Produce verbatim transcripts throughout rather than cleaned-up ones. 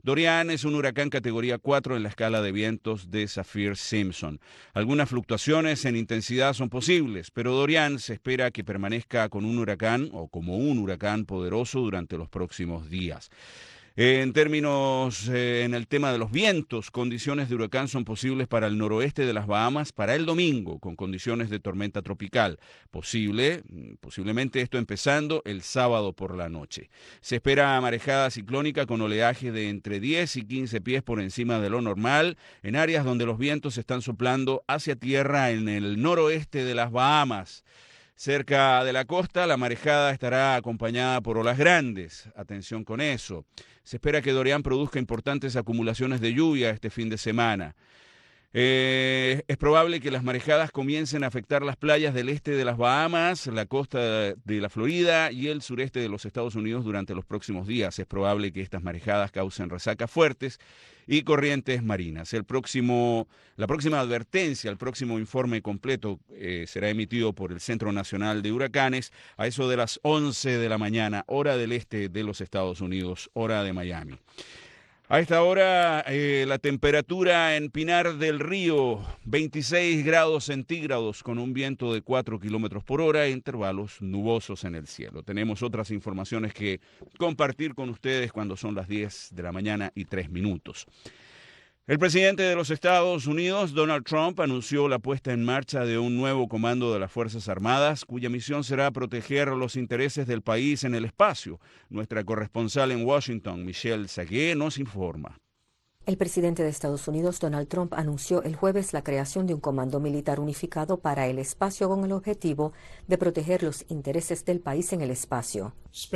Dorian es un huracán categoría cuatro en la escala de vientos de Saffir-Simpson. Algunas fluctuaciones en intensidad son posibles, pero Dorian se espera que permanezca con un huracán o como un huracán poderoso durante los próximos días. En términos, eh, en el tema de los vientos, condiciones de huracán son posibles para el noroeste de las Bahamas para el domingo, con condiciones de tormenta tropical. Posible, posiblemente esto empezando el sábado por la noche. Se espera marejada ciclónica con oleaje de entre diez y quince pies por encima de lo normal, en áreas donde los vientos están soplando hacia tierra en el noroeste de las Bahamas. Cerca de la costa, la marejada estará acompañada por olas grandes. Atención con eso. Se espera que Dorian produzca importantes acumulaciones de lluvia este fin de semana. Eh, es probable que las marejadas comiencen a afectar las playas del este de las Bahamas, la costa de la Florida y el sureste de los Estados Unidos durante los próximos días. Es probable que estas marejadas causen resacas fuertes y corrientes marinas. El próximo, la próxima advertencia, el próximo informe completo eh, será emitido por el Centro Nacional de Huracanes a eso de las once de la mañana, hora del este de los Estados Unidos, hora de Miami. A esta hora, eh, la temperatura en Pinar del Río, veintiséis grados centígrados con un viento de cuatro kilómetros por hora e intervalos nubosos en el cielo. Tenemos otras informaciones que compartir con ustedes cuando son las diez de la mañana y tres minutos. El presidente de los Estados Unidos, Donald Trump, anunció la puesta en marcha de un nuevo comando de las Fuerzas Armadas, cuya misión será proteger los intereses del país en el espacio. Nuestra corresponsal en Washington, Michelle Sagué, nos informa. El presidente de Estados Unidos, Donald Trump, anunció el jueves la creación de un comando militar unificado para el espacio con el objetivo de proteger los intereses del país en el espacio.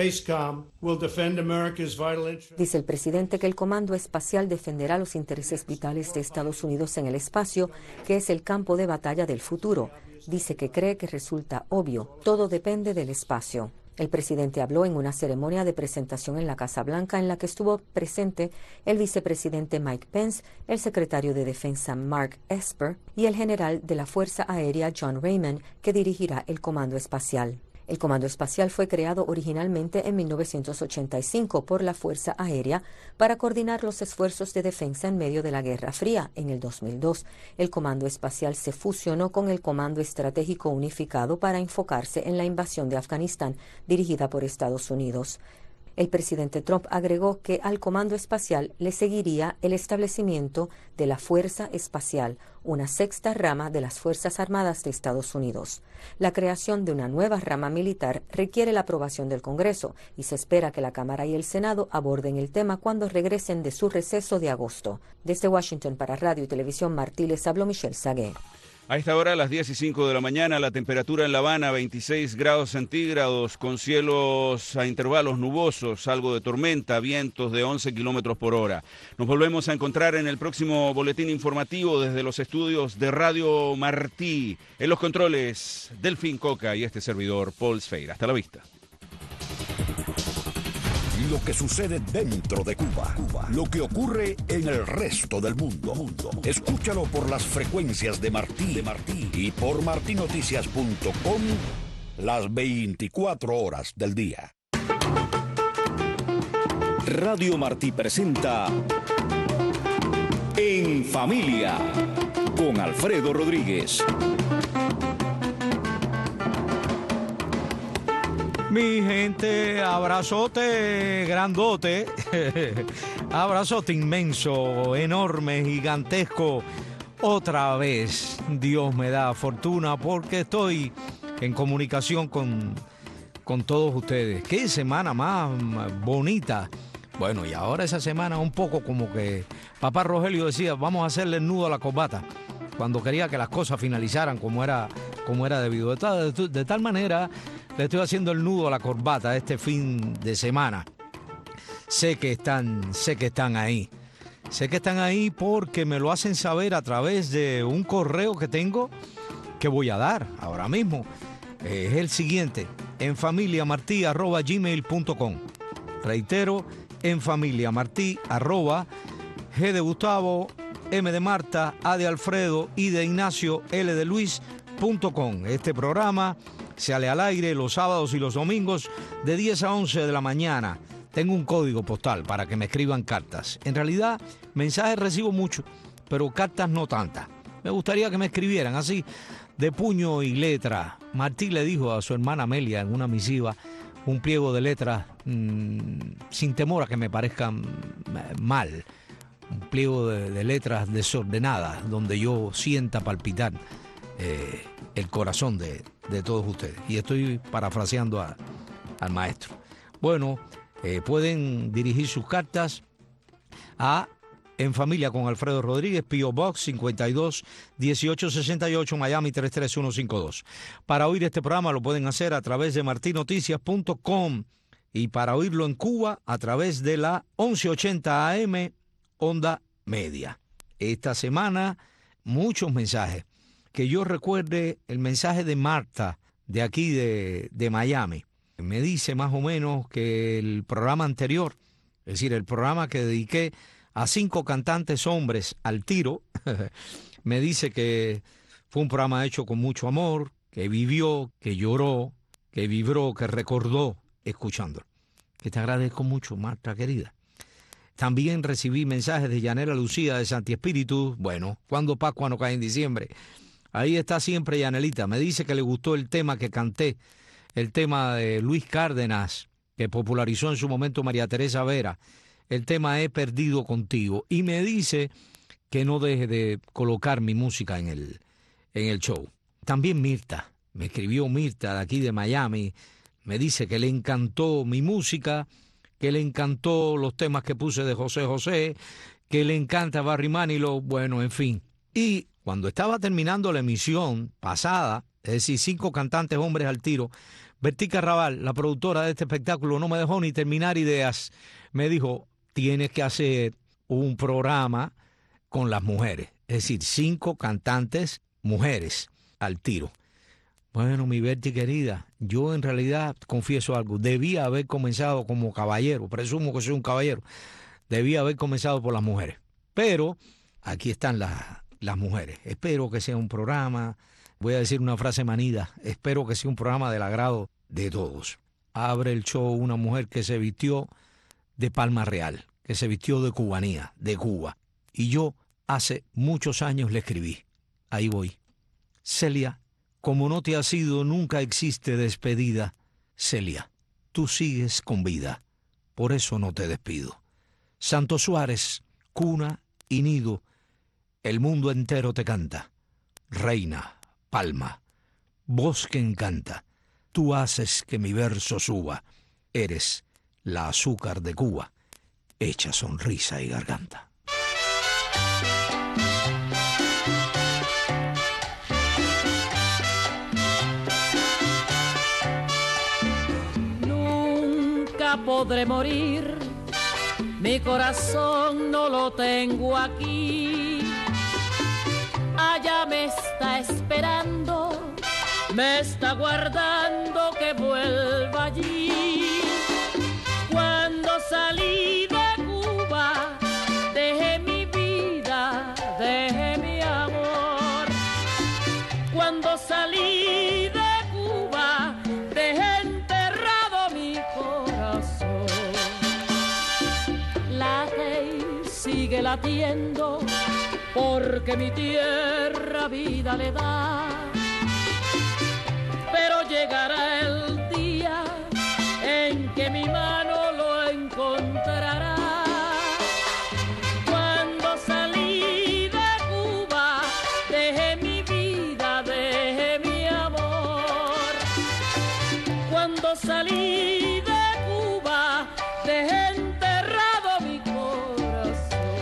Dice el presidente que el Comando Espacial defenderá los intereses vitales de Estados Unidos en el espacio, que es el campo de batalla del futuro. Dice que cree que resulta obvio, todo depende del espacio. El presidente habló en una ceremonia de presentación en la Casa Blanca en la que estuvo presente el vicepresidente Mike Pence, el secretario de Defensa Mark Esper y el general de la Fuerza Aérea John Raymond, que dirigirá el Comando Espacial. El Comando Espacial fue creado originalmente en mil novecientos ochenta y cinco por la Fuerza Aérea para coordinar los esfuerzos de defensa en medio de la Guerra Fría. En el dos mil dos, el Comando Espacial se fusionó con el Comando Estratégico Unificado para enfocarse en la invasión de Afganistán, dirigida por Estados Unidos. El presidente Trump agregó que al Comando Espacial le seguiría el establecimiento de la Fuerza Espacial, una sexta rama de las Fuerzas Armadas de Estados Unidos. La creación de una nueva rama militar requiere la aprobación del Congreso y se espera que la Cámara y el Senado aborden el tema cuando regresen de su receso de agosto. Desde Washington para Radio y Televisión Martí les habló Michelle Sagué. A esta hora, a las diez y cinco de la mañana, la temperatura en La Habana, veintiséis grados centígrados, con cielos a intervalos nubosos, algo de tormenta, vientos de once kilómetros por hora. Nos volvemos a encontrar en el próximo boletín informativo desde los estudios de Radio Martí. En los controles, Delfín Coca y este servidor, Paul Sfeir. Hasta la vista. Lo que sucede dentro de Cuba, Cuba, lo que ocurre en el resto del mundo. mundo. Escúchalo por las frecuencias de Martí, de Martí y por martí noticias punto com las veinticuatro horas del día. Radio Martí presenta En Familia con Alfredo Rodríguez. Mi gente, abrazote grandote, abrazote inmenso, enorme, gigantesco. Otra vez Dios me da fortuna porque estoy en comunicación con, con todos ustedes. Qué semana más bonita. Bueno, y ahora esa semana un poco como que papá Rogelio decía, vamos a hacerle el nudo a la corbata, cuando quería que las cosas finalizaran como era, como era debido. De tal, de, de tal manera le estoy haciendo el nudo a la corbata este fin de semana. Sé que están, sé que están ahí. Sé que están ahí porque me lo hacen saber a través de un correo que tengo que voy a dar ahora mismo. Es el siguiente, enfamiliamartí arroba gmail punto com. Reitero, enfamiliamartí arroba G de Gustavo, M de Marta, A de Alfredo, I de Ignacio, L de Luis punto com. Este programa sale al aire los sábados y los domingos de diez a once de la mañana. tengo un código postal para que me escriban cartas. En realidad, mensajes recibo mucho, pero cartas no tantas. Me gustaría que me escribieran así, de puño y letra. Martí le dijo a su hermana Amelia en una misiva un pliego de letras mmm, sin temor a que me parezcan mal. Un pliego de, de letras desordenadas, donde yo sienta palpitar eh, el corazón de, de todos ustedes. Y estoy parafraseando a, al maestro. Bueno, eh, pueden dirigir sus cartas a En Familia con Alfredo Rodríguez, P O Box cincuenta y dos dieciocho sesenta y ocho, Miami tres tres uno cinco dos. Para oír este programa lo pueden hacer a través de marti noticias punto com y para oírlo en Cuba a través de la once ochenta A M Onda Media. Esta semana muchos mensajes. Que yo recuerde el mensaje de Marta de aquí de, de Miami. Me dice más o menos que el programa anterior, es decir, el programa que dediqué a cinco cantantes hombres al tiro, me dice que fue un programa hecho con mucho amor, que vivió, que lloró, que vibró, que recordó escuchándolo. Que te agradezco mucho, Marta querida. También recibí mensajes de Yanela Lucía de Santi Espíritu. Bueno, cuando Pascua no cae en diciembre. Ahí está siempre Yanelita. Me dice que le gustó el tema que canté, el tema de Luis Cárdenas, que popularizó en su momento María Teresa Vera. El tema He perdido contigo. Y me dice que no deje de colocar mi música en el, en el show. También Mirta. Me escribió Mirta de aquí de Miami. Me dice que le encantó mi música, que le encantó los temas que puse de José José, que le encanta Barry Manilow, bueno, en fin. Y cuando estaba terminando la emisión pasada, es decir, cinco cantantes hombres al tiro, Bertí Carrabal, la productora de este espectáculo, no me dejó ni terminar ideas. Me dijo, tienes que hacer un programa con las mujeres. Es decir, cinco cantantes mujeres al tiro. Bueno, mi Berti querida, yo en realidad confieso algo. Debía haber comenzado como caballero, presumo que soy un caballero. Debía haber comenzado por las mujeres. Pero aquí están las, las mujeres. Espero que sea un programa, voy a decir una frase manida, espero que sea un programa del agrado de todos. Abre el show una mujer que se vistió de Palma Real, que se vistió de cubanía, de Cuba. Y yo hace muchos años le escribí. Ahí voy. Celia, como no te has ido, nunca existe despedida. Celia, tú sigues con vida, por eso no te despido. Santo Suárez, cuna y nido, el mundo entero te canta. Reina, palma, voz que encanta, tú haces que mi verso suba. Eres la azúcar de Cuba, hecha sonrisa y garganta. Podré morir, mi corazón no lo tengo aquí. Allá me está esperando, me está guardando que vuelva allí. Cuando salí de Cuba, dejé mi vida, dejé mi amor. Cuando salí de Cuba, dejé enterrado mi corazón. Sigue latiendo porque mi tierra vida le da, pero llegará el día en que mi mano lo encontrará. Cuando salí de Cuba, dejé mi vida, dejé mi amor. Cuando salí de Cuba, dejé enterrado mi corazón.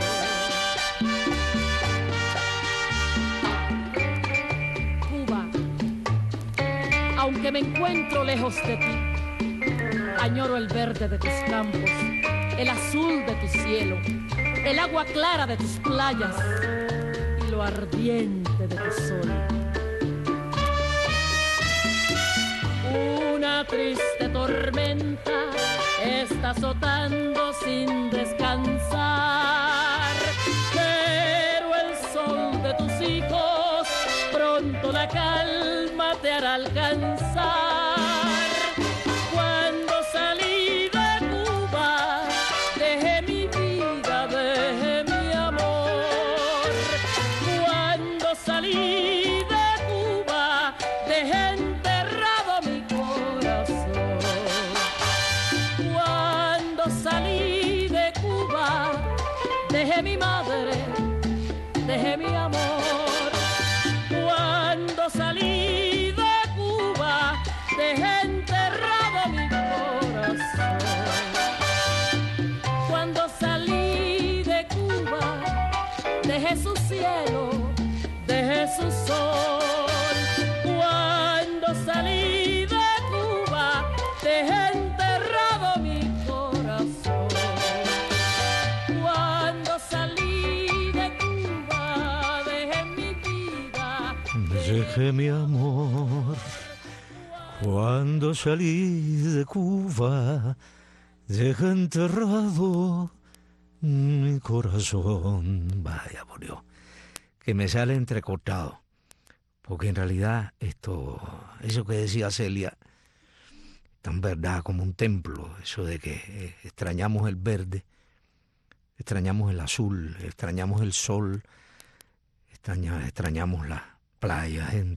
Aunque me encuentro lejos de ti, añoro el verde de tus campos, el azul de tu cielo, el agua clara de tus playas y lo ardiente de tu sol. Una triste tormenta está azotando sin descansar, pero el sol de tus hijos pronto la calma te hará alcanzar. Cuando salí de Cuba, dejé mi madre, dejé mi amor. Cuando salí de Cuba, dejé enterrado mi corazón. Cuando salí de Cuba, dejé su cielo, dejé su sol. Cuando salí de Cuba, dejé enterrado mi corazón. Cuando salí de Cuba, dejé mi vida, dejé mi amor. Cuando salí de Cuba, dejé enterrado mi corazón. Vaya por Dios, que me sale entrecortado, porque en realidad esto, eso que decía Celia, tan verdad como un templo, eso de que extrañamos el verde, extrañamos el azul, extrañamos el sol, extraña, extrañamos las playas, eh,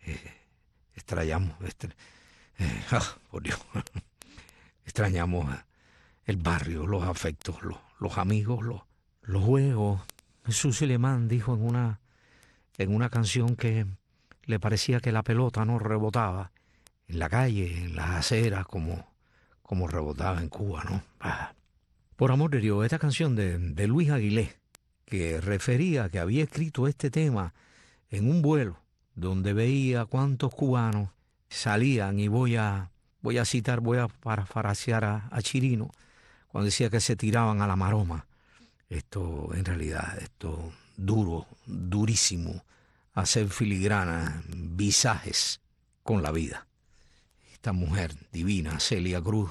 extrañamos, extra, eh, ah, por Dios, extrañamos el barrio, los afectos, los, los amigos, los, los juegos. Jesús Alemán dijo en una, en una canción que le parecía que la pelota no rebotaba en la calle, en las aceras, como, como rebotaba en Cuba, ¿no? Ah. Por amor de Dios, esta canción de, de Luis Aguilé, que refería que había escrito este tema en un vuelo donde veía cuántos cubanos salían, y voy a, voy a citar, voy a parafrasear a, a Chirino, cuando decía que se tiraban a la maroma. Esto, en realidad, esto duro, durísimo, hacer filigranas, visajes con la vida. Esta mujer divina, Celia Cruz,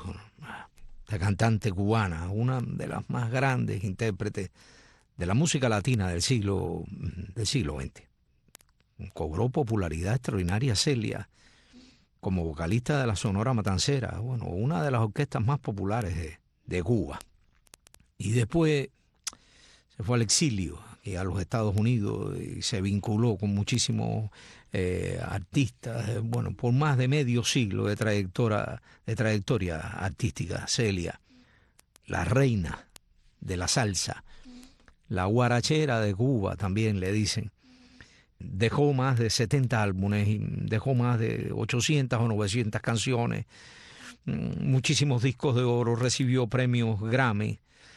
la cantante cubana, una de las más grandes intérpretes de la música latina del siglo, del siglo veinte. Cobró popularidad extraordinaria Celia como vocalista de la Sonora Matancera, bueno, una de las orquestas más populares de, de Cuba. Y después se fue al exilio y a los Estados Unidos y se vinculó con muchísimos eh, artistas, eh, bueno, por más de medio siglo de trayectoria, de trayectoria artística. Celia, la reina de la salsa, la guarachera de Cuba también le dicen. Dejó más de setenta álbumes, dejó más de ochocientas o novecientas canciones, muchísimos discos de oro, recibió premios Grammy.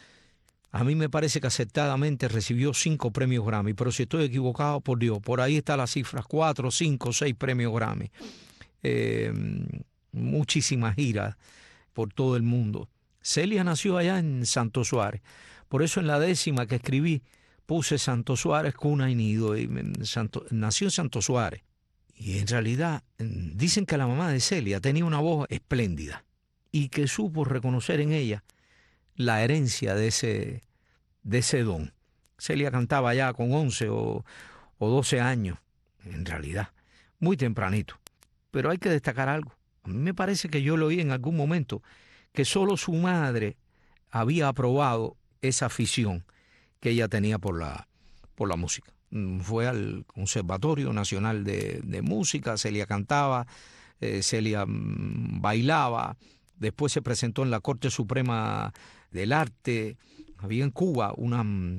A mí me parece que acertadamente recibió cinco premios Grammy, pero si estoy equivocado, por Dios, por ahí está la cifra, cuatro, cinco, seis premios Grammy. Eh, muchísimas giras por todo el mundo. Celia nació allá en Santo Suárez, por eso en la décima que escribí puse Santo Suárez, cuna y nido. Y Santo, nació en Santo Suárez. Y en realidad dicen que la mamá de Celia tenía una voz espléndida y que supo reconocer en ella la herencia de ese, de ese don. Celia cantaba ya con once o, o doce años, en realidad, muy tempranito. Pero hay que destacar algo. A mí me parece que yo lo oí en algún momento, que solo su madre había aprobado esa afición que ella tenía por la, por la música. Fue al Conservatorio Nacional de, de Música, Celia cantaba, eh, Celia mm, bailaba, después se presentó en la Corte Suprema del Arte. Había en Cuba una,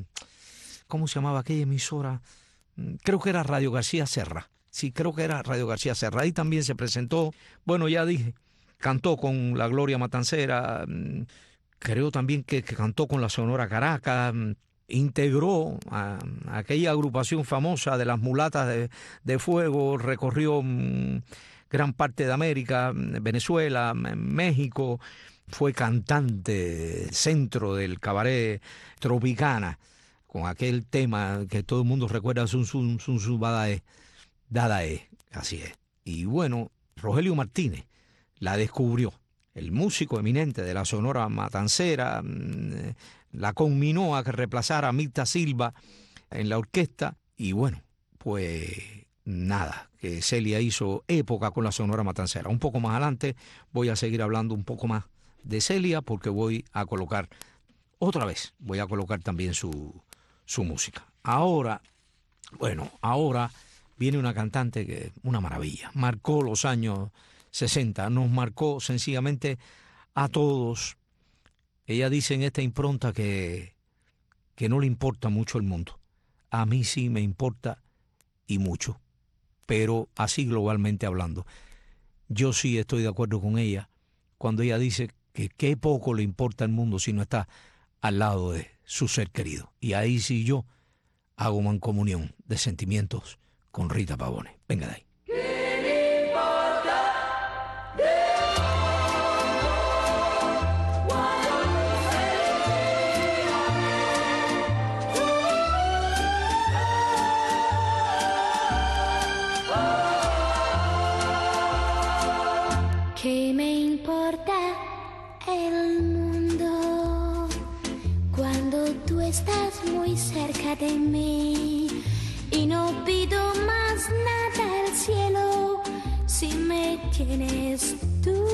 ¿cómo se llamaba aquella emisora? Creo que era Radio García Serra. Sí, creo que era Radio García Serra. Ahí también se presentó, bueno, ya dije, cantó con la Gloria Matancera, creo también que, que cantó con la Sonora Caracas, integró a, a aquella agrupación famosa de las Mulatas de, de Fuego, recorrió mmm, gran parte de América, Venezuela, México, fue cantante centro del cabaret Tropicana, con aquel tema que todo el mundo recuerda, Sun Sun Sun Sun Dadae, Dadae, así es. Y bueno, Rogelio Martínez la descubrió, el músico eminente de la Sonora Matancera, la conminó a que reemplazara a Mirta Silva en la orquesta, y bueno, pues nada, que Celia hizo época con la Sonora Matancera. Un poco más adelante voy a seguir hablando un poco más de Celia, porque voy a colocar, otra vez, voy a colocar también su, su música. Ahora, bueno, ahora viene una cantante que, una maravilla, marcó los años sesenta, nos marcó sencillamente a todos. Ella dice en esta impronta que, que no le importa mucho el mundo. A mí sí me importa y mucho, pero así globalmente hablando. Yo sí estoy de acuerdo con ella cuando ella dice que qué poco le importa el mundo si no está al lado de su ser querido. Y ahí sí yo hago mancomunión de sentimientos con Rita Pavone. Venga de ahí. ¿Qué me importa el mundo cuando tú estás muy cerca de mí? Y no pido más nada al cielo si me tienes tú.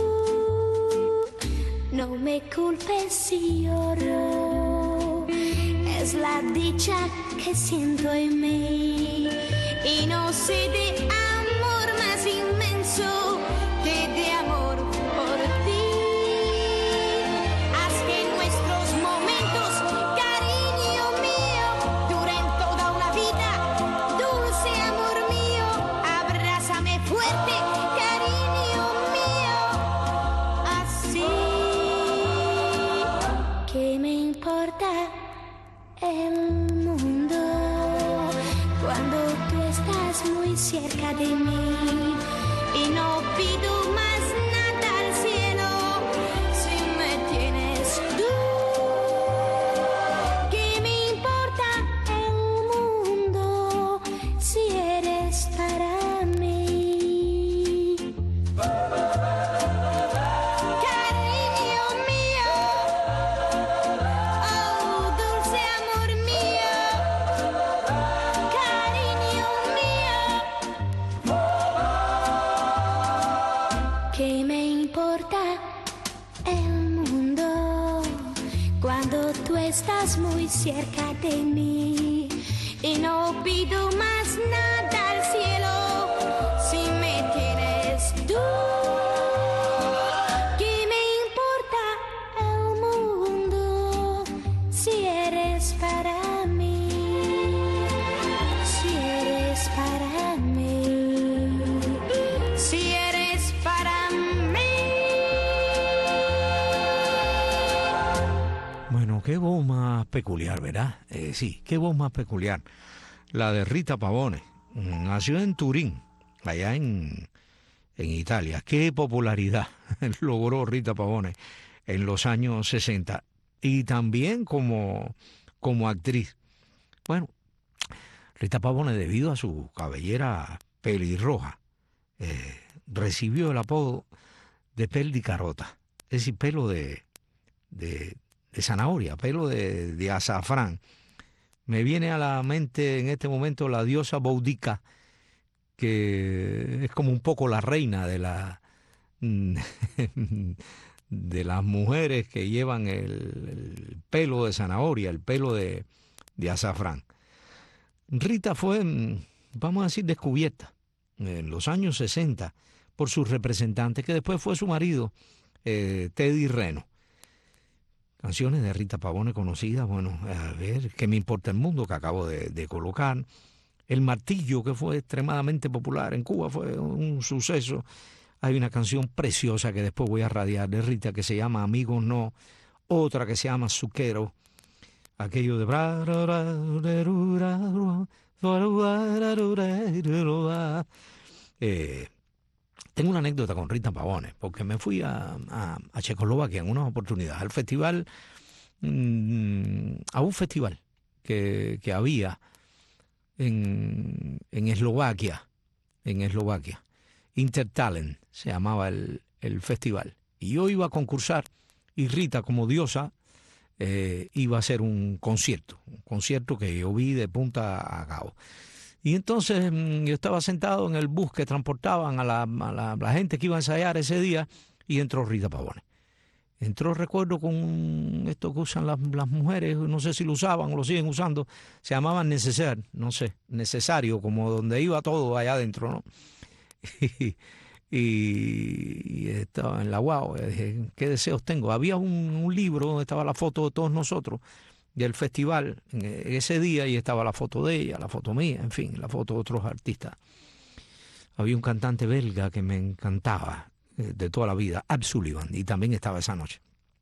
No me culpes si lloro, es la dicha que siento en mí. Y no sé de amor más inmenso que de amor por ti. Haz que nuestros momentos, cariño mío, duren toda una vida. Dulce amor mío, abrázame fuerte, cariño mío. Así que me importa el mundo cuando tú estás muy cerca de mí. Y no pido más nada al cielo si me tienes tú. ¿Qué me importa el mundo si eres para mí? Cariño mío, oh dulce amor mío, cariño mío. ¿Qué me importa el mundo cuando tú estás muy cerca de mí? Y no pido más nada al cielo si me tienes tú. ¿Qué me importa el mundo si eres para mí? Si eres para mí. Si eres para mí. Bueno, qué voz más peculiar, ¿verdad? Eh, sí, qué voz más peculiar. La de Rita Pavone. Nació en Turín, allá en, en Italia. Qué popularidad logró Rita Pavone en los años sesenta. Y también como, como actriz. Bueno, Rita Pavone, debido a su cabellera pelirroja, eh, recibió el apodo de pel di carota, es decir, pelo de, de, de zanahoria, pelo de, de azafrán. Me viene a la mente en este momento la diosa Boudica, que es como un poco la reina de la de las mujeres que llevan el, el pelo de zanahoria, el pelo de, de azafrán. Rita fue, vamos a decir, descubierta en los años sesenta por su representante, que después fue su marido, eh, Teddy Reno. Canciones de Rita Pavone conocidas, bueno, a ver, ¿qué me importa el mundo?, que acabo de, de colocar. El martillo, que fue extremadamente popular en Cuba, fue un suceso. Hay una canción preciosa que después voy a radiar de Rita que se llama Amigos No, otra que se llama Zucchero, aquello de... Eh, tengo una anécdota con Rita Pavone, porque me fui a, a, a Checoslovaquia en una oportunidad, al festival, mmm, a un festival que, que había en, en Eslovaquia, en Eslovaquia. Intertalent se llamaba el, el festival. Y yo iba a concursar, y Rita, como diosa, eh, iba a hacer un concierto, un concierto que yo vi de punta a cabo. Y entonces yo estaba sentado en el bus que transportaban a la, a la, a la gente que iba a ensayar ese día, y entró Rita Pavone. Entró, recuerdo, con esto que usan las, las mujeres, no sé si lo usaban o lo siguen usando, se llamaban neceser, no sé, necesario, como donde iba todo allá adentro, ¿no? Y, y, y estaba en la guau, dije, ¿qué deseos tengo? Había un, un libro donde estaba la foto de todos nosotros, del festival en ese día y estaba la foto de ella, la foto mía, en fin, la foto de otros artistas. Había un cantante belga que me encantaba eh, de toda la vida, Ab Sullivan, y también estaba esa noche.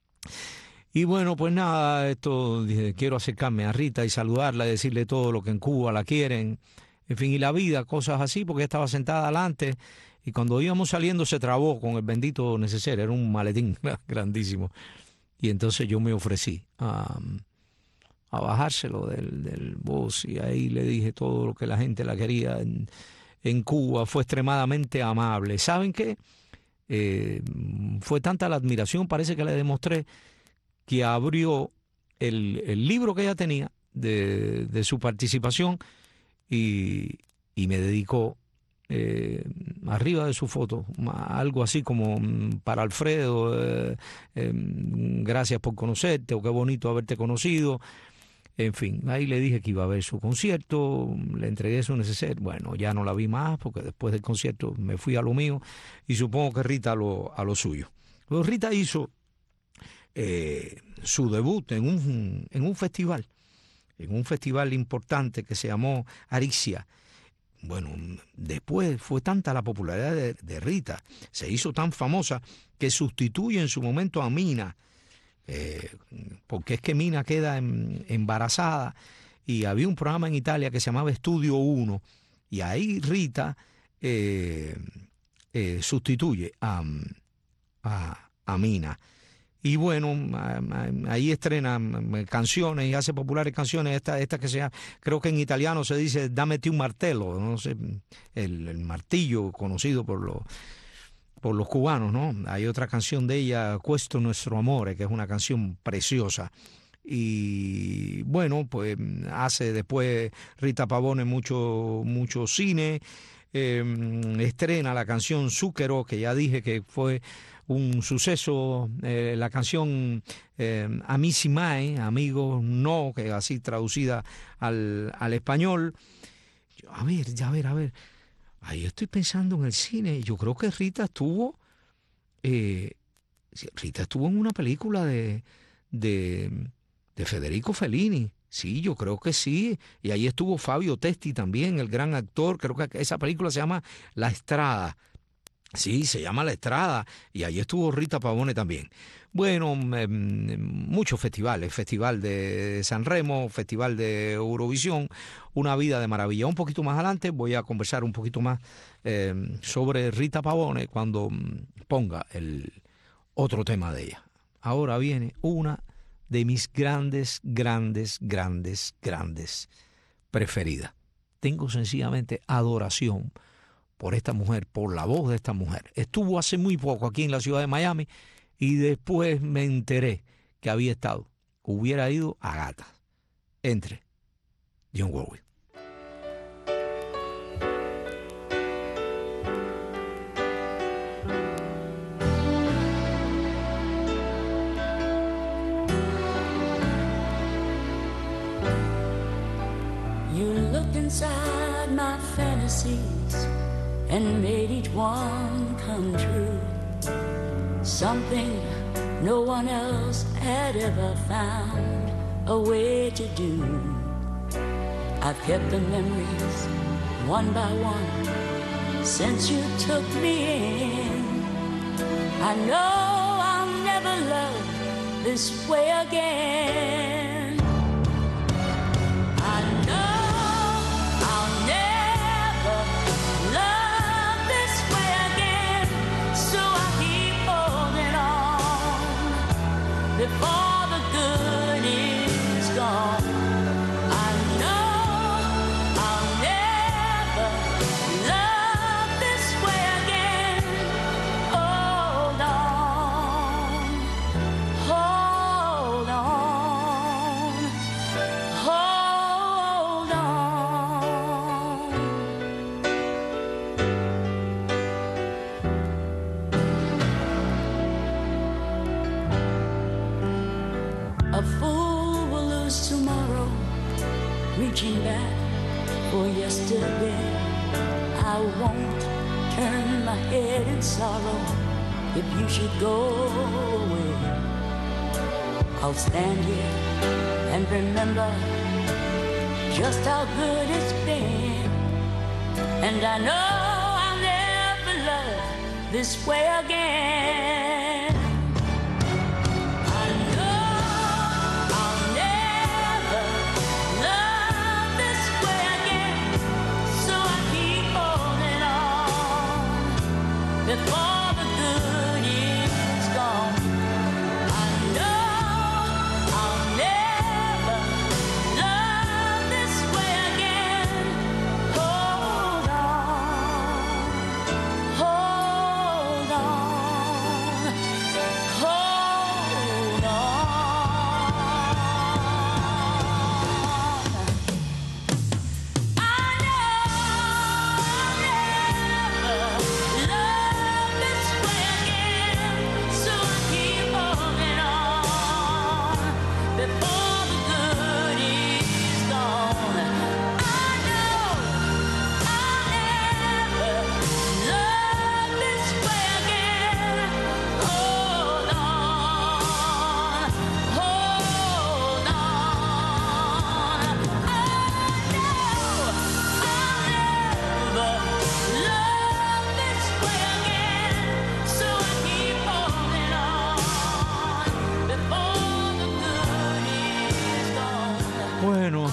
Y bueno, pues nada, esto dije, quiero acercarme a Rita y saludarla y decirle todo lo que en Cuba la quieren, en fin, y la vida, cosas así, porque estaba sentada adelante y cuando íbamos saliendo se trabó con el bendito neceser, era un maletín grandísimo. Y entonces yo me ofrecí a, a bajárselo del, del bus y ahí le dije todo lo que la gente la quería en, en Cuba. Fue extremadamente amable. ¿Saben qué? Eh, fue tanta la admiración, parece que le demostré, que abrió el, el libro que ella tenía de, de su participación y, y me dedicó eh, arriba de su foto algo así como para Alfredo, eh, eh, gracias por conocerte o qué bonito haberte conocido. En fin, ahí le dije que iba a ver su concierto, le entregué su neceser. Bueno, ya no la vi más porque después del concierto me fui a lo mío y supongo que Rita a lo, a lo suyo. Pero Rita hizo eh, su debut en un, en un festival, en un festival importante que se llamó Aricia. Bueno, después fue tanta la popularidad de, de Rita, se hizo tan famosa que sustituye en su momento a Mina, eh, porque es que Mina queda en, embarazada y había un programa en Italia que se llamaba Estudio uno y ahí Rita eh, eh, sustituye a, a, a Mina. Y bueno, ahí estrena canciones y hace populares canciones, esta, esta que se llama, creo que en italiano se dice Dámete un martello, no sé, el, el martillo conocido por los, por los cubanos, ¿no? Hay otra canción de ella, Questo Nuestro Amore, que es una canción preciosa. Y bueno, pues hace después Rita Pavone mucho, mucho cine, eh, estrena la canción Zucchero, que ya dije que fue un suceso, eh, la canción eh, Amici Mai, Amigos No, que así traducida al, al español. A ver, a ver, a ver. Ahí estoy pensando en el cine. Yo creo que Rita estuvo, eh, Rita estuvo en una película de, de, de Federico Fellini. Sí, yo creo que sí. Y ahí estuvo Fabio Testi también, el gran actor. Creo que esa película se llama La Estrada. Sí, se llama La Estrada y ahí estuvo Rita Pavone también. Bueno, eh, muchos festivales, Festival de San Remo, Festival de Eurovisión, una vida de maravilla. Un poquito más adelante voy a conversar un poquito más eh, sobre Rita Pavone cuando ponga el otro tema de ella. Ahora viene una de mis grandes, grandes, grandes, grandes preferidas. Tengo sencillamente adoración por esta mujer, por la voz de esta mujer. Estuvo hace muy poco aquí en la ciudad de Miami y después me enteré que había estado, hubiera ido a Gata, entre Dionne Warwick. You looked inside my fantasies and made each one come true. Something no one else had ever found a way to do. I've kept the memories one by one since you took me in. I know I'll never love this way again. I know I'll never love this way again, so I keep holding on before the good is gone. I know I'll never love this way again. Hold on, hold on, hold on. A fool will lose tomorrow, reaching back for yesterday. I won't turn my head in sorrow if you should go away. I'll stand here and remember just how good it's been. And I know I'll never love this way again. I know I'll never love this way again, so I keep holding on before the good is gone. I know I'll never love this way again. Hold on, hold on, hold on. I know I'll never love this way again, so I keep holding on before the good is gone. I know I'll never love this way again. Hold on, hold on. I know I'll never love this way again, so I keep holding on before the good is gone. Bueno.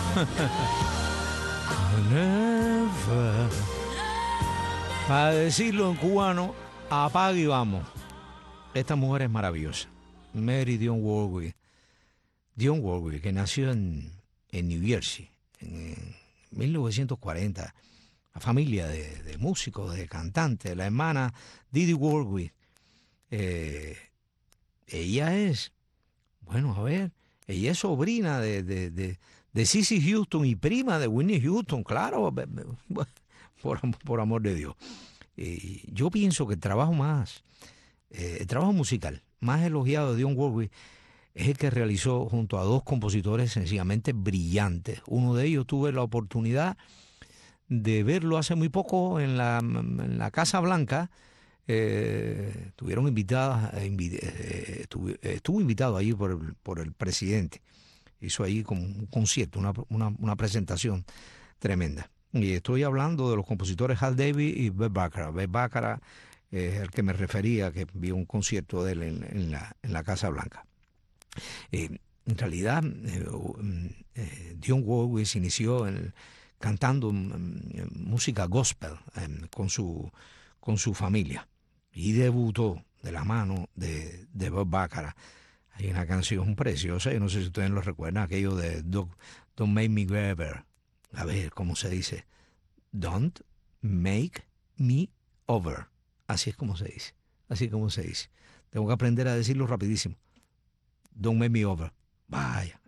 Never. Para decirlo en cubano, apaga y vamos. Esta mujer es maravillosa. Mary Dionne Warwick. Dionne Warwick, que nació en, en New Jersey en mil novecientos cuarenta. La familia de, de músicos, de cantantes. La hermana Didi Warwick. Eh, ella es, bueno, a ver, ella es sobrina de, de, de, de Cissy Houston y prima de Whitney Houston, claro, por, por amor de Dios. Eh, yo pienso que el trabajo más, eh, el trabajo musical más elogiado de Dionne Warwick es el que realizó junto a dos compositores sencillamente brillantes. Uno de ellos tuve la oportunidad de verlo hace muy poco en la, en la Casa Blanca. Eh, tuvieron invitadas, eh, invi- eh, estuvo, estuvo invitado allí por el, por el presidente. Hizo ahí como un concierto, una, una, una presentación tremenda. Y estoy hablando de los compositores Hal David y Burt Bacharach. Burt Bacharach es el que me refería, que vio un concierto de él en, en, la, en la Casa Blanca. Eh, en realidad, eh, eh, Dionne Warwick se inició en, cantando eh, música gospel eh, con su con su familia y debutó de la mano de, de Burt Bacharach. Hay una canción preciosa, yo no sé si ustedes lo recuerdan, aquello de Don't, Don't Make Me Over. A ver, ¿cómo se dice? Don't make me over. Así es como se dice. Así es como se dice. Tengo que aprender a decirlo rapidísimo. Don't make me over. Vaya.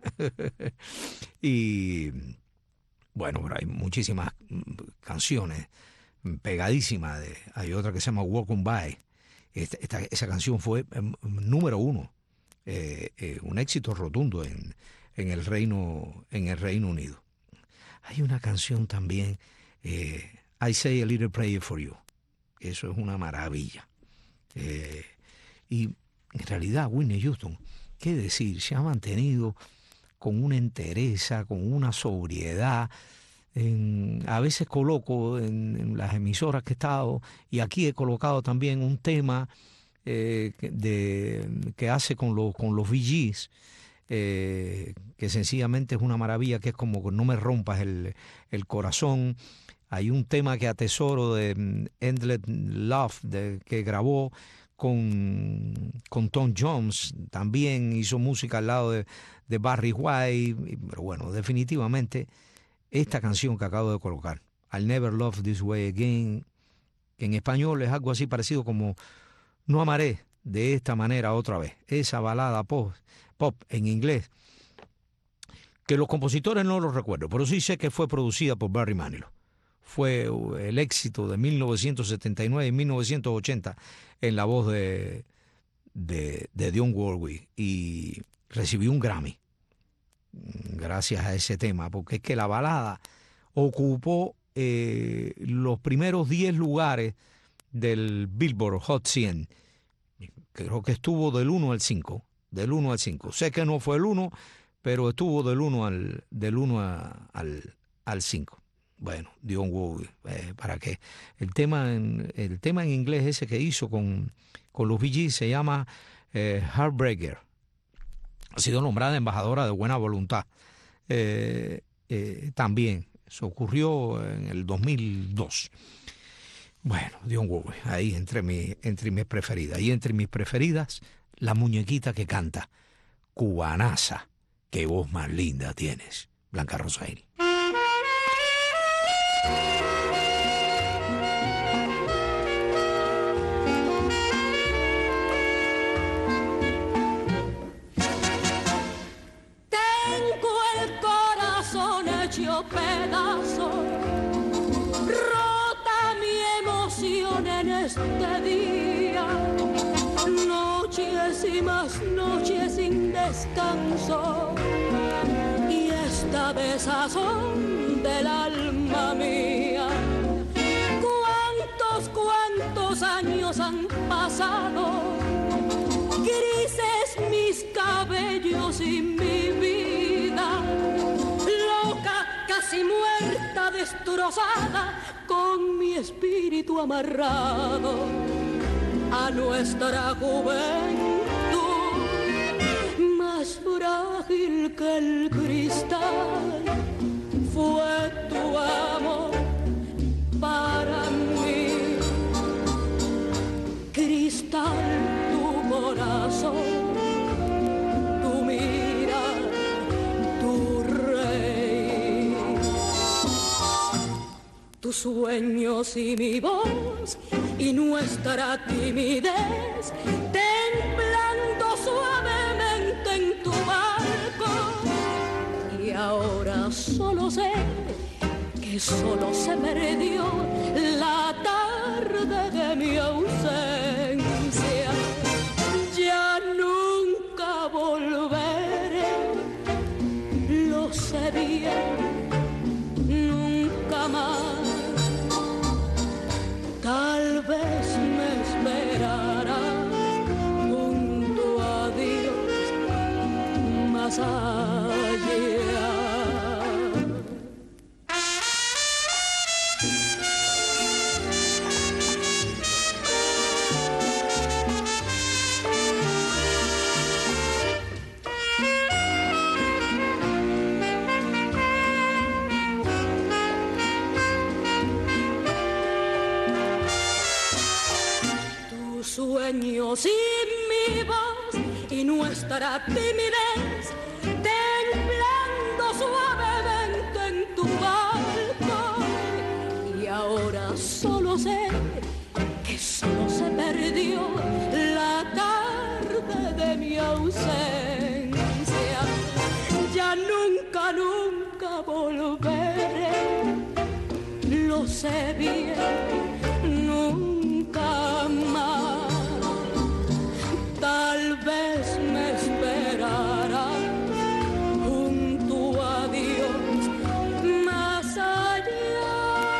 Y bueno, pero hay muchísimas canciones pegadísimas. De, hay otra que se llama Walk On By. Esta, esta, esa canción fue eh, número uno. Eh, eh, un éxito rotundo en, en, el Reino, en el Reino Unido. Hay una canción también, eh, I Say a Little Prayer for You. Eso es una maravilla. Eh, y en realidad Whitney Houston, qué decir, se ha mantenido con una entereza, con una sobriedad. En, a veces coloco en, en las emisoras que he estado, y aquí he colocado también un tema eh, de, que hace con, lo, con los Bee Gees, eh, que sencillamente es una maravilla, que es como No Me Rompas el, el Corazón. Hay un tema que atesoro de Endless Love, de, que grabó con, con Tom Jones, también hizo música al lado de, de Barry White, pero bueno, definitivamente esta canción que acabo de colocar, I'll Never Love This Way Again, que en español es algo así parecido como No amaré de esta manera otra vez, esa balada pop, pop en inglés, que los compositores no los recuerdo, pero sí sé que fue producida por Barry Manilow. Fue el éxito de mil novecientos setenta y nueve y mil novecientos ochenta en la voz de, de, de Dionne Warwick, y recibió un Grammy gracias a ese tema, porque es que la balada ocupó eh, los primeros diez lugares del Billboard Hot cien. Creo que estuvo del uno al cinco, del uno al cinco. Sé que no fue el uno, pero estuvo del uno al del uno a, al al cinco. Bueno, Dionne Warwick, eh, para qué. El tema en el tema en inglés ese que hizo con con los Bee Gees se llama eh, Heartbreaker. Ha sido nombrada embajadora de buena voluntad. Eh, eh, también eso ocurrió en el dos mil dos. Bueno, Dionne Warwick, ahí entre, mi, entre mis preferidas. Y entre mis preferidas, la muñequita que canta, cubanaza. Qué voz más linda tienes, Blanca Rosa Gil. Tengo el corazón hecho pedazo, rota mi emoción en este día, noches y más noches sin descanso, y esta desazón del alma mía. ¿Cuántos, cuántos años han pasado? Grises mis cabellos y mi vida, loca, casi muerta, destrozada, con mi espíritu amarrado a nuestra juventud, más frágil que el cristal, fue tu amor para mí. Cristal, tu corazón, tu mira, tu rey, tus sueños y mi voz y nuestra timidez, temblando suavemente en tu barco. Y ahora solo sé que solo se perdió la tarde de mi ausencia. Ya nunca volveré, lo sé bien, nunca más. Tal vez me esperarás junto a Dios más allá. Sueños y mi voz y nuestra timidez, temblando suavemente en tu barco. Y ahora solo sé que solo se perdió la tarde de mi ausencia. Ya nunca, nunca volveré, lo sé bien, nunca más. Tal vez me esperarás junto a Dios más allá.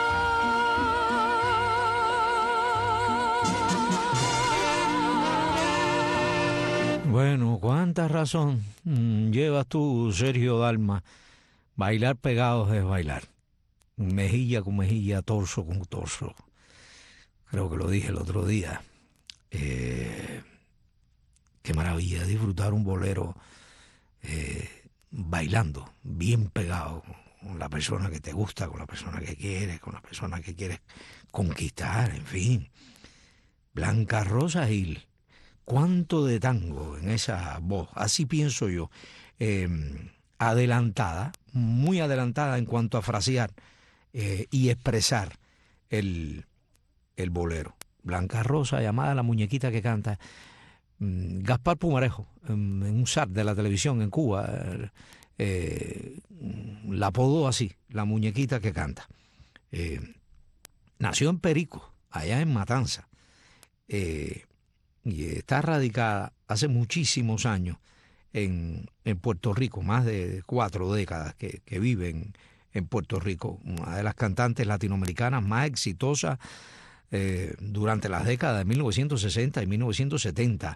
Bueno, cuánta razón mm, llevas tú, Sergio Dalma. Bailar pegados es bailar. Mejilla con mejilla, torso con torso. Creo que lo dije el otro día. Eh... Qué maravilla disfrutar un bolero eh, bailando, bien pegado, con la persona que te gusta, con la persona que quieres, con la persona que quieres conquistar, en fin. Blanca Rosa Gil, cuánto de tango en esa voz, así pienso yo, eh, adelantada, muy adelantada en cuanto a frasear eh, y expresar el, el bolero. Blanca Rosa, llamada la muñequita que canta. Gaspar Pumarejo, en un S A R de la televisión en Cuba, eh, la apodó así, la muñequita que canta. Eh, nació en Perico, allá en Matanza, eh, y está radicada hace muchísimos años en, en Puerto Rico, más de cuatro décadas que, que vive en, en Puerto Rico, una de las cantantes latinoamericanas más exitosas Eh, durante las décadas de mil novecientos sesenta y mil novecientos setenta.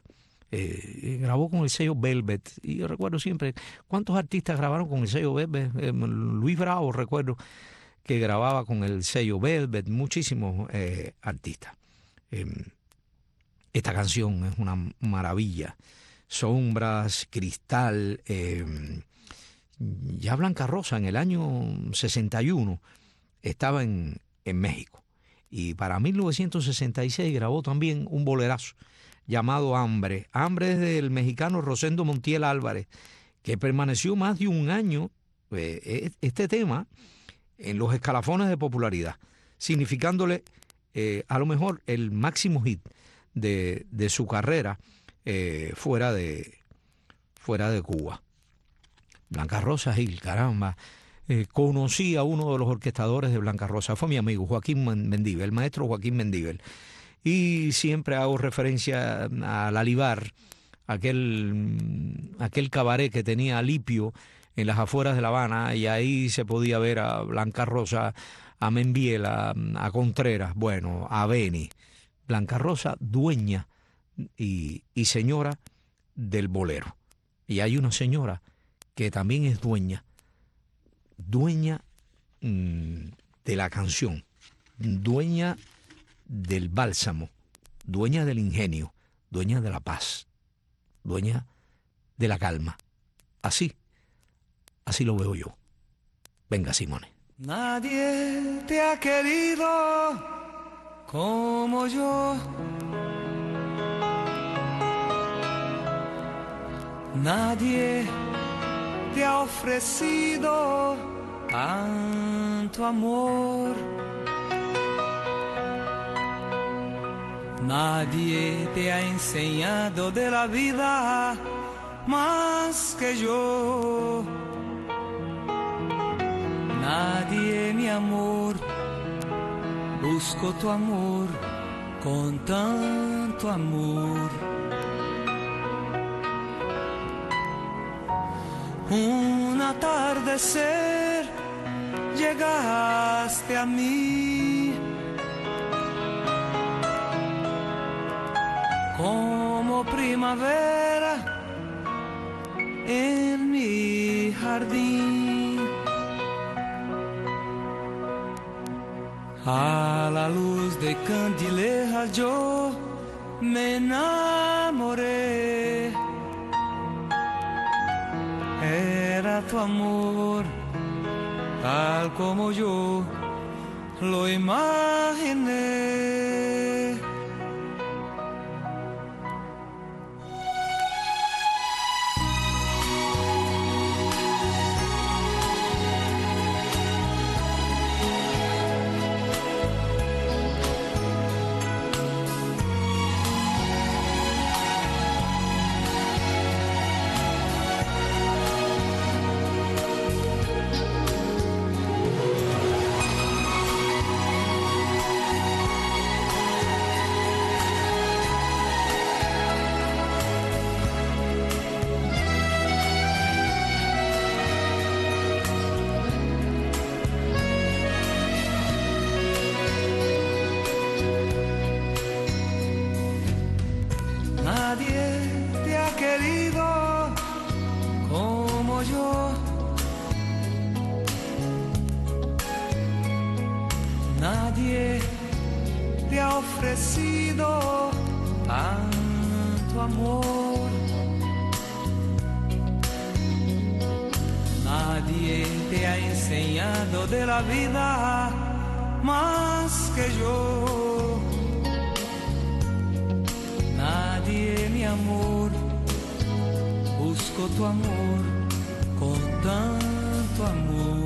Eh, grabó con el sello Velvet. Y yo recuerdo siempre cuántos artistas grabaron con el sello Velvet. Eh, Luis Bravo, recuerdo que grababa con el sello Velvet, muchísimos eh, artistas. Eh, esta canción es una maravilla. Sombras, Cristal, eh, ya Blanca Rosa en el año sesenta y uno estaba en, en México. Y para mil novecientos sesenta y seis grabó también un bolerazo llamado Hambre. Hambre es del mexicano Rosendo Montiel Álvarez, que permaneció más de un año eh, este tema en los escalafones de popularidad, significándole eh, a lo mejor el máximo hit de, de su carrera eh, fuera de fuera de Cuba. Blanca Rosa Gil, caramba. Eh, conocí a uno de los orquestadores de Blanca Rosa, fue mi amigo Joaquín Mendíbel, el maestro Joaquín Mendíbel. Y siempre hago referencia a Lalibar, aquel, aquel cabaret que tenía Alipio en las afueras de La Habana, y ahí se podía ver a Blanca Rosa, a Membiel, a, a Contreras, bueno, a Beni. Blanca Rosa, dueña y, y señora del bolero. Y hay una señora que también es dueña, dueña mmm, de la canción, dueña del bálsamo, dueña del ingenio, dueña de la paz, dueña de la calma. Así, así lo veo yo. Venga, Simone. Nadie te ha querido como yo. Nadie te ha ofrecido tanto amor. Nadie te ha enseñado de la vida más que yo. Nadie, mi amor, busco tu amor con tanto amor. Un atardecer llegaste a mí como primavera en mi jardín. A la luz de candilejas yo me enamoré. Era tu amor, tal como yo lo imaginé. Nadie te ha ofrecido tanto amor. Nadie te ha enseñado de la vida más que yo. Nadie, mi amor, busco tu amor con tanto amor.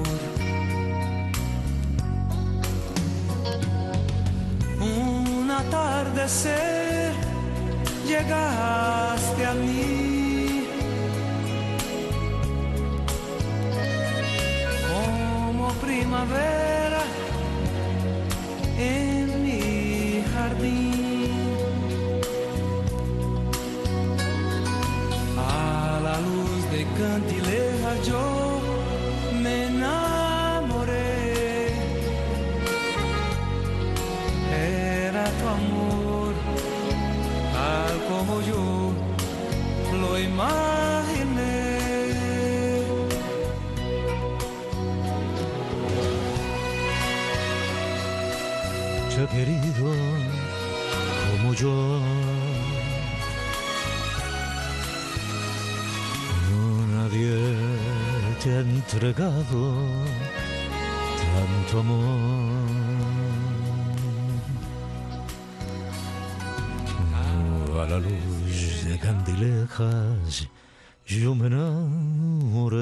Un atardecer llegaste a mí como primavera en mi jardín. A la luz de candilejas yo me enamoré. Era tu amor, tal como yo te ha querido como yo. No, nadie te ha entregado tanto amor. No, a la luz de candilejas yo me enamoré.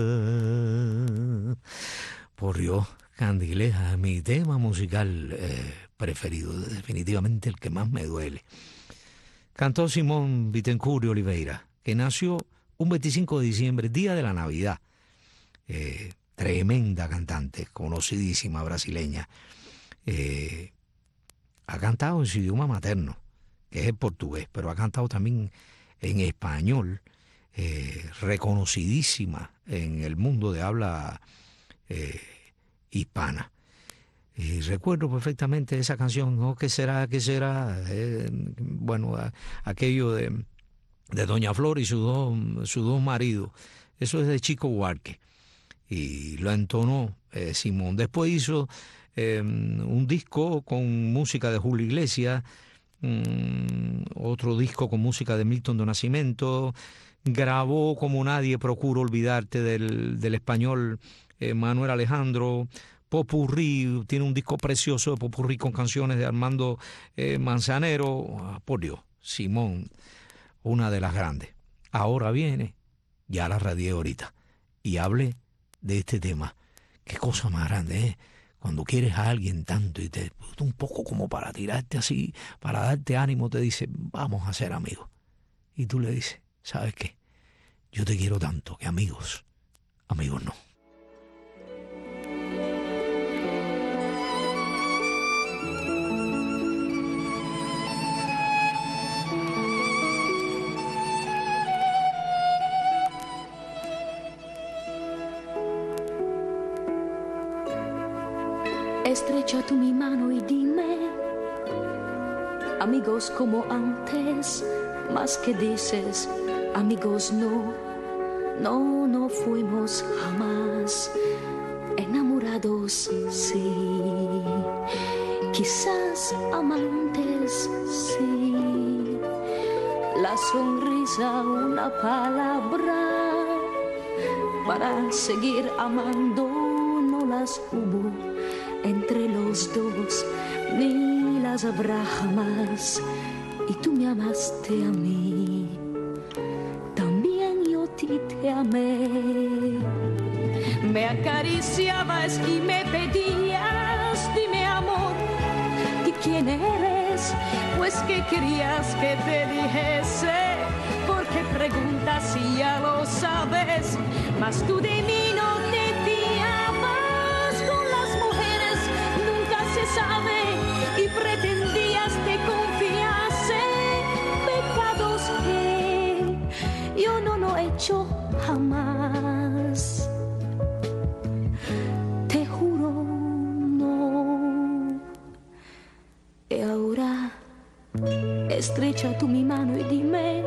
Por Dios, Candilejas, mi tema musical eh, preferido, definitivamente el que más me duele. Cantó Simón Bittencourt Oliveira, que nació un veinticinco de diciembre, día de la Navidad. Eh, tremenda cantante, conocidísima brasileña. Eh, ha cantado en su idioma materno, que es el portugués, pero ha cantado también en español, eh, reconocidísima en el mundo de habla eh, hispana. Y recuerdo perfectamente esa canción, ¿no? ¿Qué será? ¿Qué será? Eh, bueno, a, aquello de, de Doña Flor y sus dos su dos maridos. Eso es de Chico Buarque. Y lo entonó eh, Simón. Después hizo eh, un disco con música de Julio Iglesias, um, otro disco con música de Milton do Nascimento. Grabó Como Nadie Procuro Olvidarte del, del español eh, Manuel Alejandro. Popurrí, tiene un disco precioso de popurrí con canciones de Armando eh, Manzanero. Ah, por Dios, Simón, una de las grandes. Ahora viene, ya la radié ahorita, y hable de este tema. Qué cosa más grande, ¿eh? Cuando quieres a alguien tanto y te un poco como para tirarte así, para darte ánimo, te dice, vamos a ser amigos. Y tú le dices, ¿sabes qué? Yo te quiero tanto que amigos, amigos no. Estrecha tú mi mano y dime, amigos como antes, más que dices, amigos no, no, no fuimos jamás, enamorados sí, quizás amantes sí, la sonrisa una palabra, para seguir amando no las hubo. Entre los dos ni las habrá jamás. Y tú me amaste a mí, también yo a ti te amé. Me acariciabas y me pedías, dime amor, ¿y quién eres? Pues que querías que te dijese, porque preguntas si ya lo sabes, mas tú de mí no te sabe y pretendías te confiase pecados que yo no lo he hecho jamás, te juro no. Y ahora estrecha tú mi mano y dime,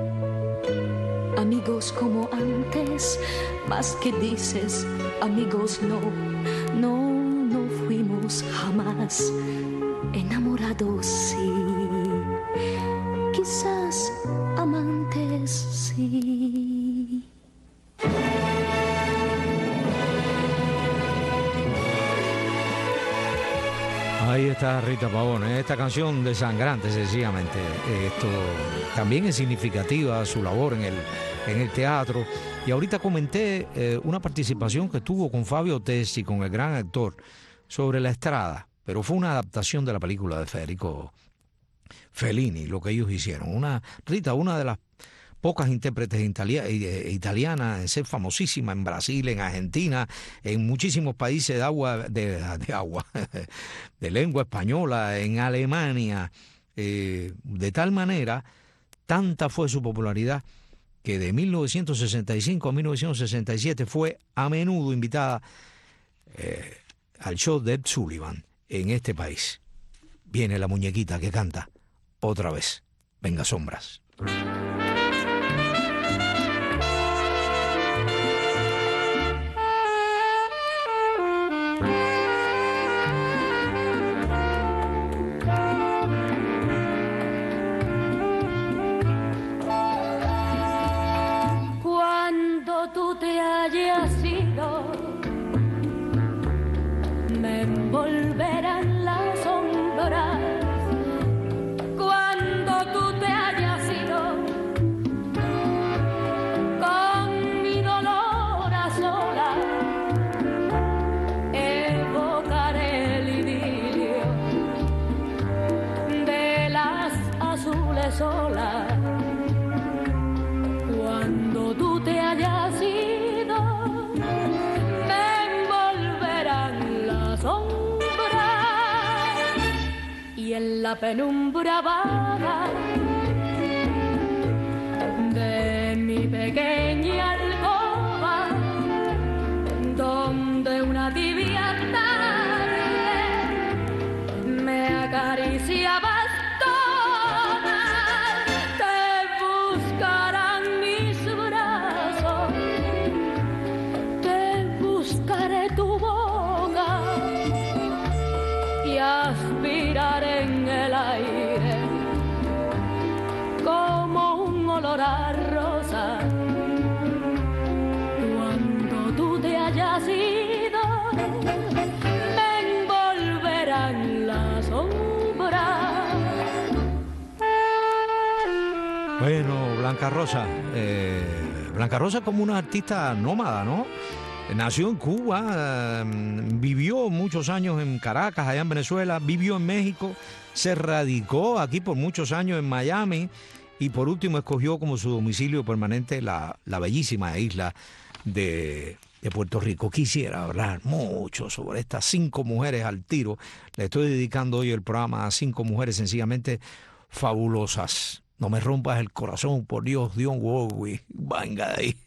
amigos como antes, más que dices, amigos no, no fuimos jamás, enamorados sí, quizás amantes sí. Ahí está Rita Pavone, esta canción desangrante sencillamente. Esto también es significativa su labor en el, en el teatro. Y ahorita comenté eh, una participación que tuvo con Fabio Testi, con el gran actor, sobre La Estrada, pero fue una adaptación de la película de Federico Fellini, lo que ellos hicieron. Una, Rita, una de las pocas intérpretes italia, italianas en ser famosísima en Brasil, en Argentina, en muchísimos países de agua, de, de agua, de lengua española, en Alemania, eh, de tal manera, tanta fue su popularidad que de mil novecientos sesenta y cinco a mil novecientos sesenta y siete fue a menudo invitada eh, al show de Ed Sullivan en este país. Viene la muñequita que canta otra vez. Venga, sombras. la penumbra vaga de mi pequeña alcoba, donde una tibia tarde me acariciaba. Aspirar en el aire como un olor a rosa. Cuando tú te hayas ido, me envolverán la sombra. Bueno, Blanca Rosa, eh, Blanca Rosa como una artista nómada, ¿no? Nació en Cuba, vivió muchos años en Caracas, allá en Venezuela, vivió en México, se radicó aquí por muchos años en Miami y por último escogió como su domicilio permanente la, la bellísima isla de, de Puerto Rico. Quisiera hablar mucho sobre estas cinco mujeres al tiro. Le estoy dedicando hoy el programa a cinco mujeres sencillamente fabulosas. No me rompas el corazón, por Dios, Dionne Warwick, venga de ahí.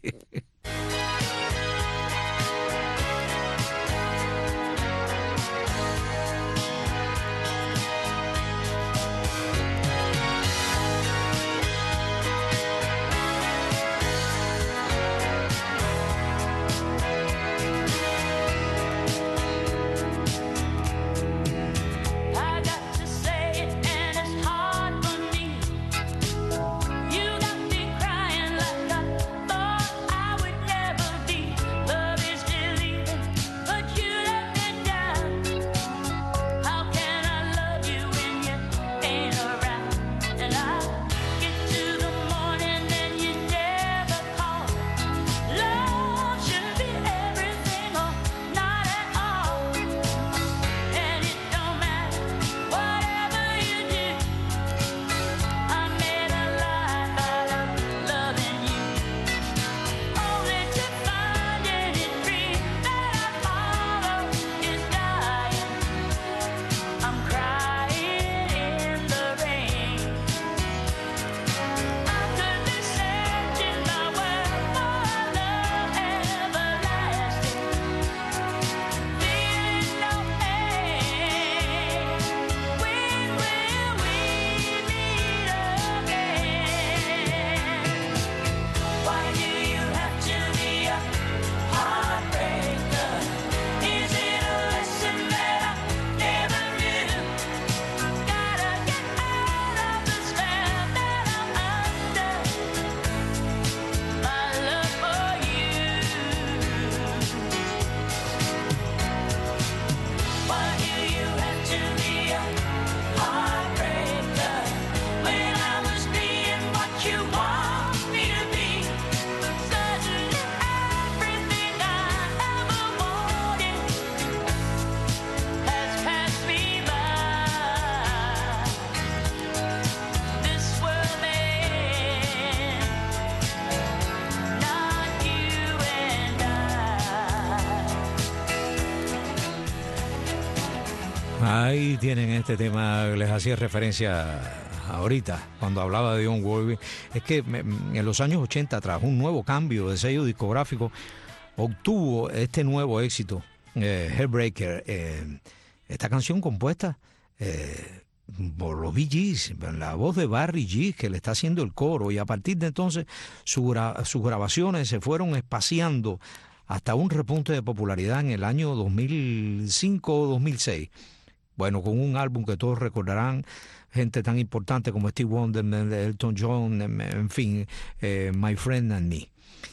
Ahí tienen este tema, les hacía referencia ahorita cuando hablaba de Dionne Warwick. Es que en los años ochenta, tras un nuevo cambio de sello discográfico, obtuvo este nuevo éxito, eh, Heartbreaker, eh, esta canción compuesta eh, por los Bee Gees, la voz de Barry Gibb, que le está haciendo el coro, y a partir de entonces su gra- sus grabaciones se fueron espaciando hasta un repunte de popularidad en el año dos mil cinco o dos mil seis. Bueno, con un álbum que todos recordarán, gente tan importante como Steve Wonder, Elton John, en fin, eh, My Friend and Me.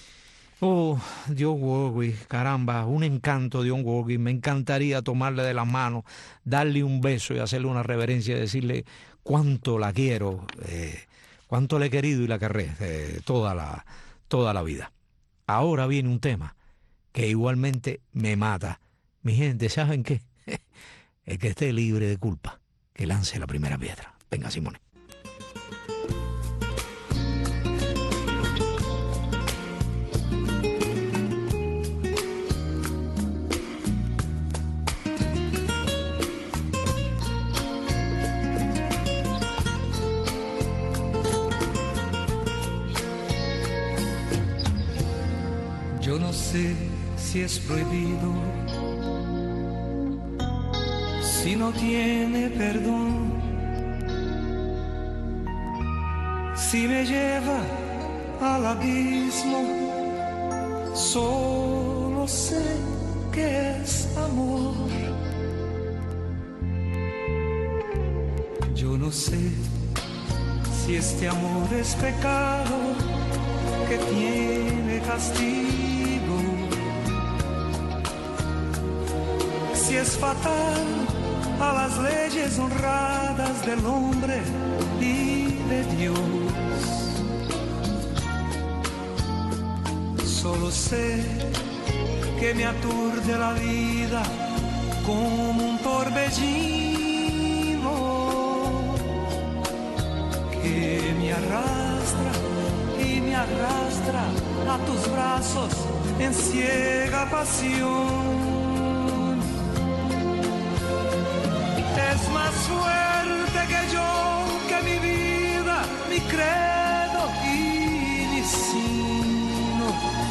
Oh, Dionne Warwick, caramba, un encanto Dionne Warwick. Me encantaría tomarle de las manos, darle un beso y hacerle una reverencia y decirle cuánto la quiero, eh, cuánto la he querido y la querré eh, toda la, toda la vida. Ahora viene un tema que igualmente me mata. Mi gente, ¿saben qué? El que esté libre de culpa, que lance la primera piedra. Venga, Simone. sé si es prohibido, si no tiene perdón, si me lleva al abismo, solo sé que es amor. Yo no sé si este amor es pecado que tiene castigo, si es fatal a las leyes honradas del hombre y de Dios. Solo sé que me aturde la vida como un torbellino que me arrastra y me arrastra a tus brazos en ciega pasión. Es más fuerte que yo, que mi vida, mi credo y mi sino.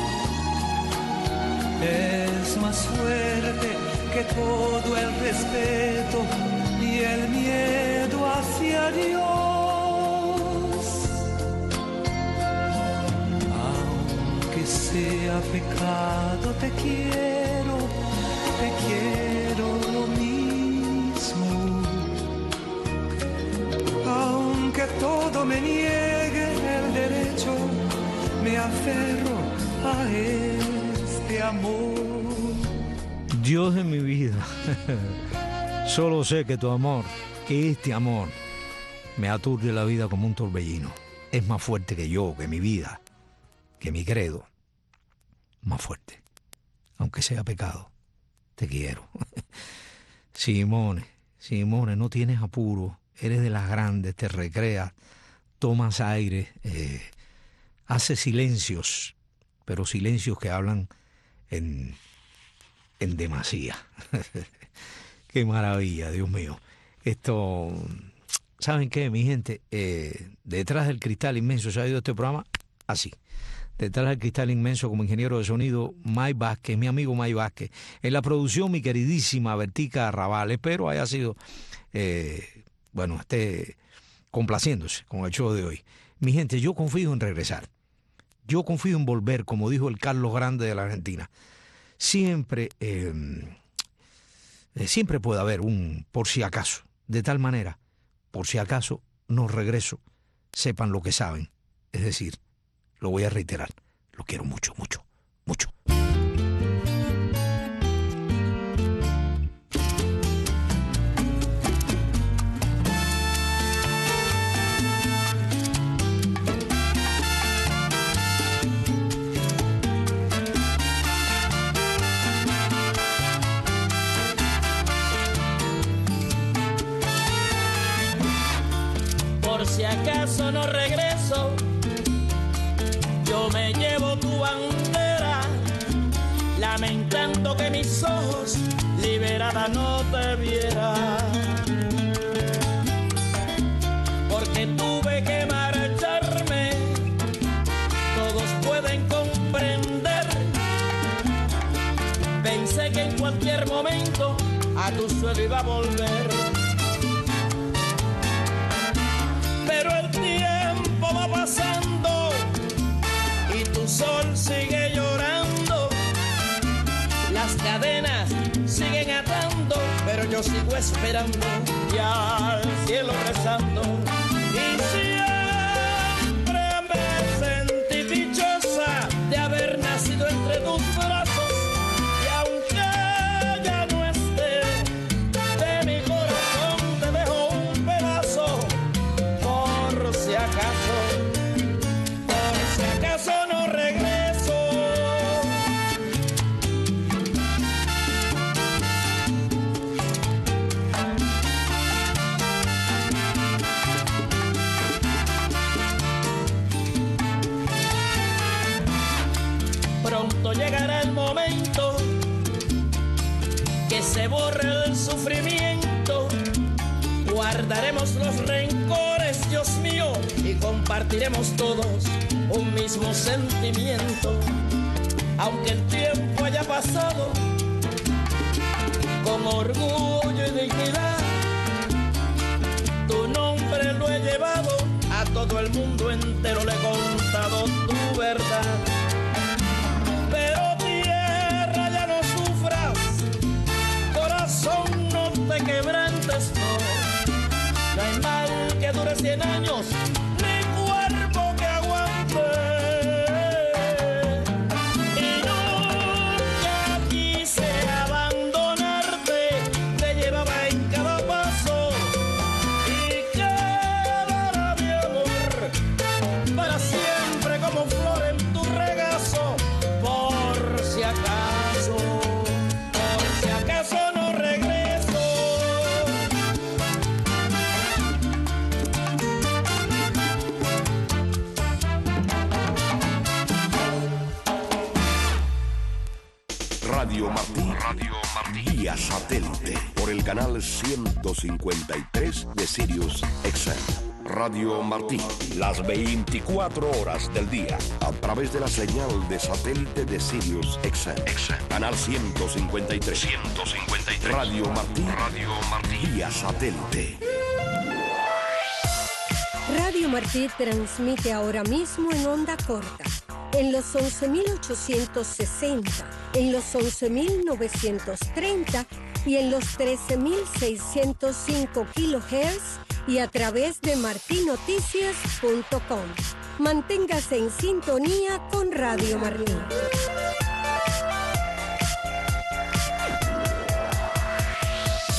Es más fuerte que todo el respeto y el miedo hacia Dios. Aunque sea pecado, te quiero, te quiero lo mismo. Aunque todo me niegue el derecho, me aferro a este amor. Dios de mi vida, solo sé que tu amor, que este amor, me aturde la vida como un torbellino. Es más fuerte que yo, que mi vida, que mi credo. Más fuerte, aunque sea pecado, te quiero. Simone, Simone, no tienes apuro, eres de las grandes, te recreas, tomas aire, eh, haces silencios, pero silencios que hablan en... en demasía. Qué maravilla, Dios mío. Esto, ¿saben qué, mi gente? Eh, detrás del cristal inmenso, ¿se ha ido este programa? Así. Detrás del cristal inmenso, como ingeniero de sonido, Mike Vázquez, mi amigo Mike Vázquez. En la producción, mi queridísima Bertica Arrabal. Espero haya sido, eh, bueno, esté complaciéndose con el show de hoy. Mi gente, yo confío en regresar. Yo confío en volver, como dijo el Carlos Grande de la Argentina. Siempre, eh, siempre puede haber un por si acaso. De tal manera, por si acaso no regreso, sepan lo que saben. Es decir, lo voy a reiterar, lo quiero mucho, mucho, mucho. Por si acaso no regreso, yo me llevo tu bandera, lamentando que mis ojos liberada no te vieran. Porque tuve que marcharme, todos pueden comprender. Pensé que en cualquier momento a tu suelo iba a volver. Pero el tiempo va pasando y tu sol sigue llorando. Las cadenas siguen atando, pero yo sigo esperando y al cielo rezando. Y siempre me sentí dichosa de haber nacido entre tus brazos. Y aunque ya no esté, de mi corazón te dejo un pedazo. Por si acaso, por si acaso no regreso. Pronto llegará el momento que se borre el sufrimiento. Guardaremos los rencores, Dios mío, y compartiremos todos un mismo sentimiento. aunque el tiempo haya pasado, con orgullo y dignidad, tu nombre lo he llevado, a todo el mundo entero le he contado tu verdad. Pero tierra, ya no sufras, corazón, no te quebrantes, no. No hay mal que dure cien años, ni cuerpo que aguante. Y nunca quise abandonarte, te llevaba en cada paso y quedará mi amor para siempre como flor en tu regazo. Por si acaso, por si acaso no regreso. Radio Martí, Radio Martí, vía satélite, por el canal ciento cincuenta y tres de Sirius X M. Radio Martí, las veinticuatro horas del día, a través de la señal de satélite de Sirius X M. Canal ciento cincuenta y tres. ciento cincuenta y tres. Radio Martí, Radio Martí, vía satélite. Radio Martí transmite ahora mismo en onda corta, en los once mil ochocientos sesenta, en los once mil novecientos treinta y en los trece mil seiscientos cinco kilohertz y a través de marti noticias punto com. Manténgase en sintonía con Radio Martí.